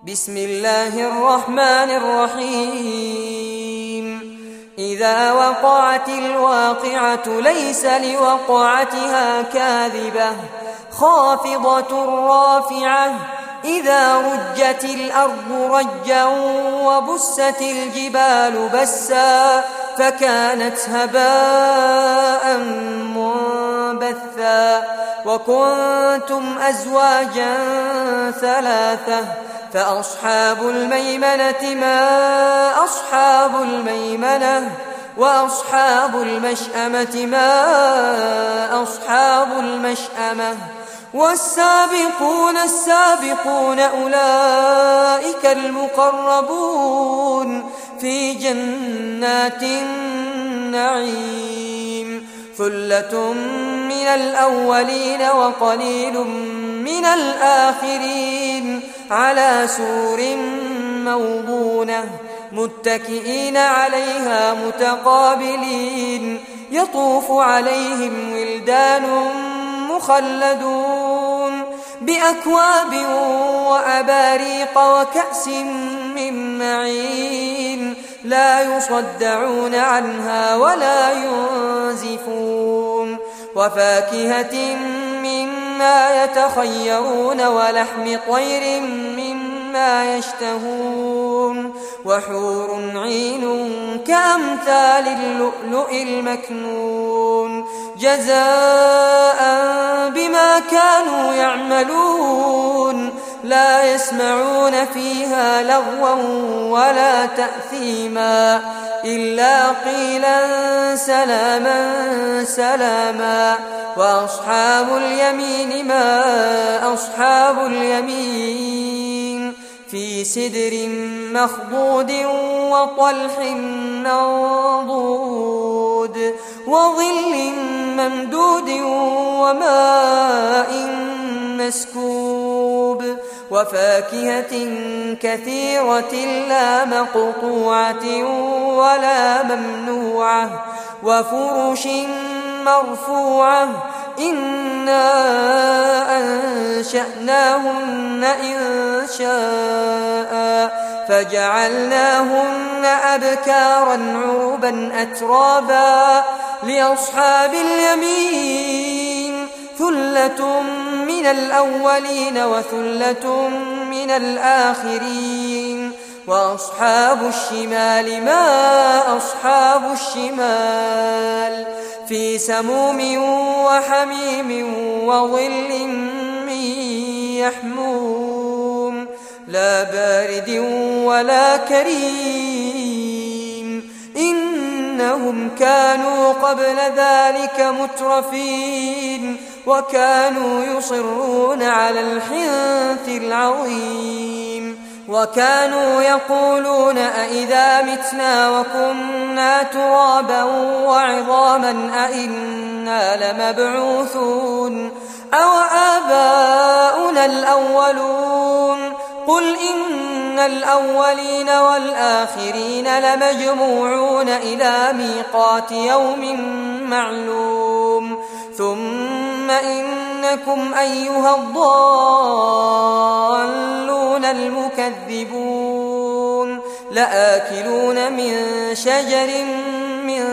بسم الله الرحمن الرحيم إذا وقعت الواقعة ليس لوقعتها كاذبة خافضة رافعة إذا رجت الأرض رجا وبست الجبال بسا فكانت هباء منبثا وكنتم أزواجا ثلاثة فأصحاب الميمنة ما أصحاب الميمنة وأصحاب المشأمة ما أصحاب المشأمة والسابقون السابقون أولئك المقربون في جنات النعيم ثلة من الأولين وقليل من الآخرين على سور موضونة متكئين عليها متقابلين يطوف عليهم ولدان مخلدون بأكواب وأباريق وكأس من معين لا يصدعون عنها ولا ينزفون وفاكهة مما يتخيرون ولحم طير مما يشتهون وحور عين كأمثال اللؤلؤ المكنون جزاء بما كانوا يعملون لا يسمعون فيها لغوا ولا تأثيما إلا قيلا سلاما سلاما وأصحاب اليمين ما أصحاب اليمين في سدر مخضود وطلح منضود وظل ممدود وماء مسكوب وفاكهة كثيرة لا مقطوعة ولا ممنوعة وفرش مرفوعة إنا أنشأناهن إنشاء فجعلناهن أبكارا عربا أترابا لأصحاب اليمين ثلة من الأولين وثلة من الآخرين وأصحاب الشمال ما أصحاب الشمال في سموم وحميم وظل من يحموم لا بارد ولا كريم إنهم كانوا قبل ذلك مترفين وكانوا يصرون على الحنث العظيم وكانوا يقولون أئذا متنا وكنا ترابا وعظاما أئنا لمبعوثون أو آباؤنا الأولون قل إن الأولين والآخرين لمجموعون إلى ميقات يوم معلوم ثم إنكم أيها الضالون المكذبون لآكلون من شجر من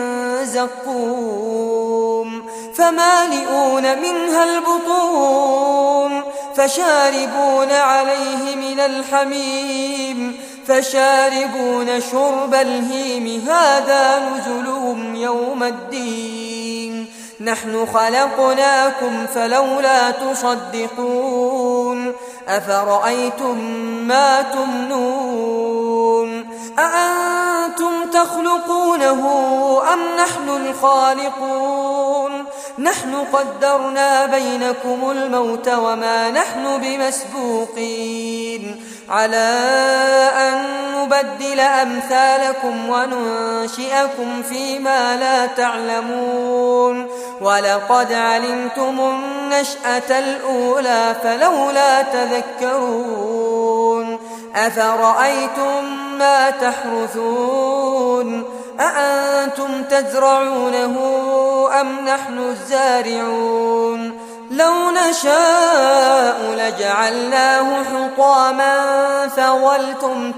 زقوم فمالئون منها البطون فشاربون عليه من الحميم فشاربون شرب الهيم هذا نزلهم يوم الدين نحن خلقناكم فلولا تصدقون أفرأيتم ما تمنون أأنتم تخلقونه أم نحن الخالقون نحن قدرنا بينكم الموت وما نحن بمسبوقين على أن نبدل أمثالكم وننشئكم فيما لا تعلمون ولقد علمتم النشأة الأولى فلولا تذكرون أفرأيتم ما تحرثون أأنتم تزرعونه أم نحن الزارعون لو نشاء لجعلناه حطاما فظلتم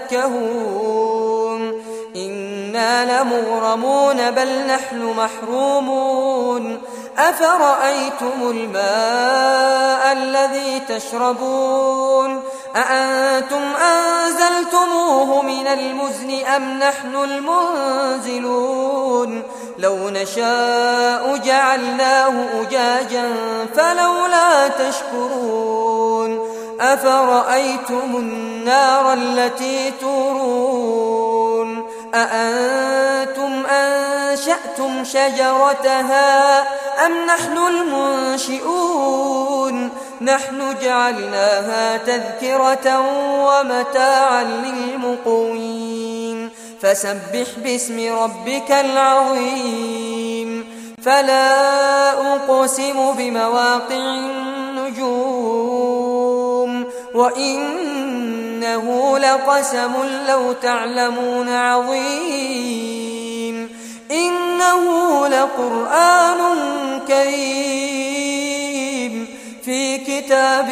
تفكهون إنا لمغرمون بل نحن محرومون أفرأيتم الماء الذي تشربون أأنتم أنزلتموه من المزن أم نحن المنزلون لو نشاء جعلناه أجاجا فلولا تشكرون أفرأيتم النار التي تورون أأنتم أنشأتم شجرتها أم نحن المنشئون نحن جعلناها تذكرة ومتاعا للمقوين فسبح باسم ربك العظيم فلا أقسم بمواقع النجوم وإنه لقسم لو تعلمون عظيم إنه لقرآن كريم في كتاب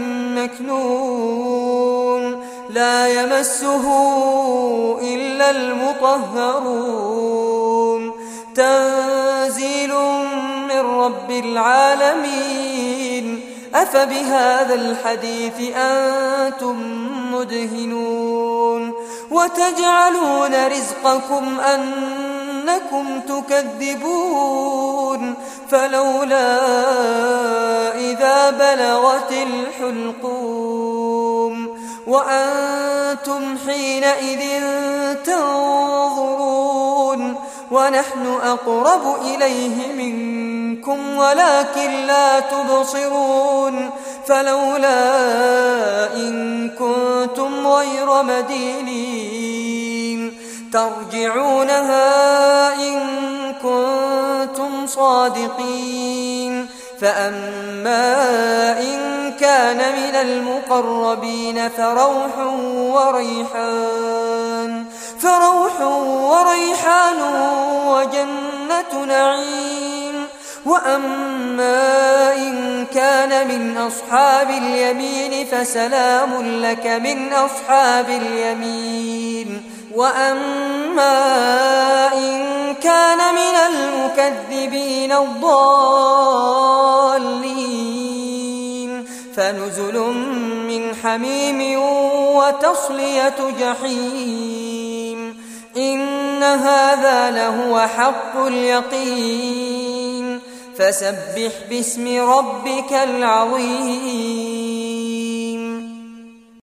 مكنون لا يمسه إلا المطهرون تنزيل من رب العالمين أفبهذا الحديث أنتم مدهنون وتجعلون رزقكم أنكم تكذبون فلولا إذا بلغت الحلقوم وأنتم حينئذ تنظرون ونحن أقرب إليه منكم ولكن لا تبصرون فلولا إن كنتم غير مدينين ترجعونها إن كنتم صادقين فأما إن كان من المقربين فروح وريحان وجنة نعيم وأما إن كان من أصحاب اليمين فسلام لك من أصحاب اليمين وأما إن كان من المكذبين الضالين فنزل من حميم وتصلية جحيم إن هذا لهو حق اليقين فسبح باسم ربك العظيم